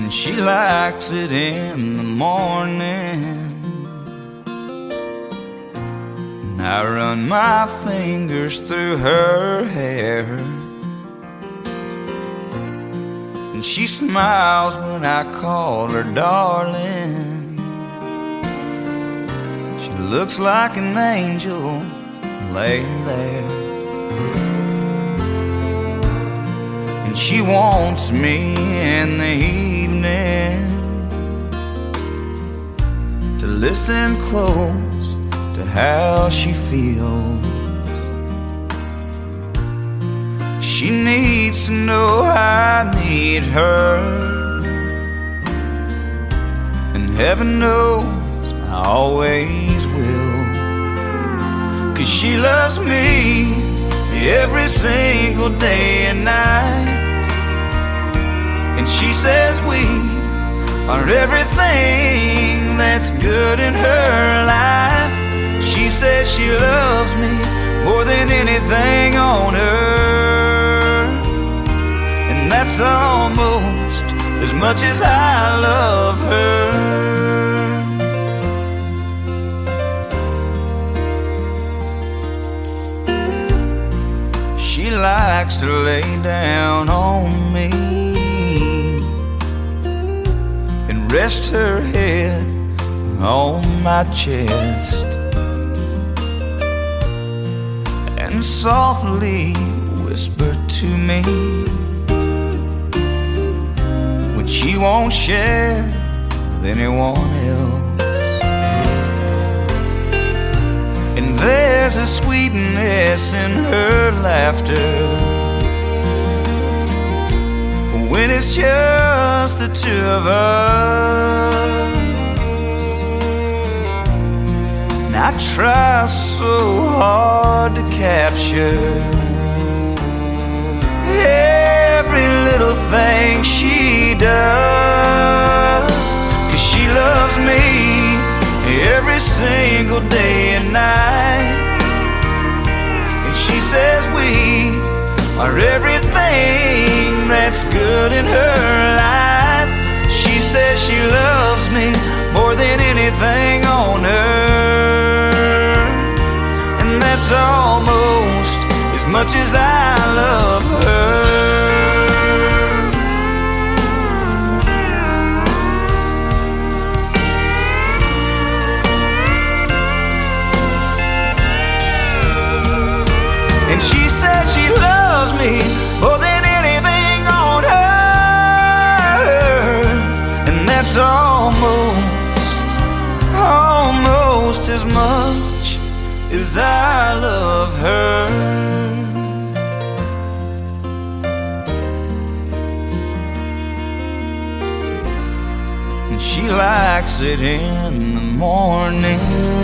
and she likes it in the morning. And I run my fingers through her hair, and she smiles when I call her darling. She looks like an angel laying there, and she wants me in the evening to listen close to how she feels. She needs to know I need her, and heaven knows I always will. 'Cause she loves me every single day and night, and she says we are everything that's good in her life. She says she loves me more than anything on earth, and that's almost as much as I love her. She likes to lay down on me and rest her head on my chest, and softly whisper to me when she won't share with anyone else. And there's a sweetness in her laughter when it's just the two of us. And I try so hard to capture every little thing she does, 'cause she loves me every single day and night, and she says we are everything that's good in her life. She says she loves me more than anything on earth, and that's almost as much as I love her. And she says she loves me more than anything on earth, and that's almost as much as I love her. And she likes it in the morning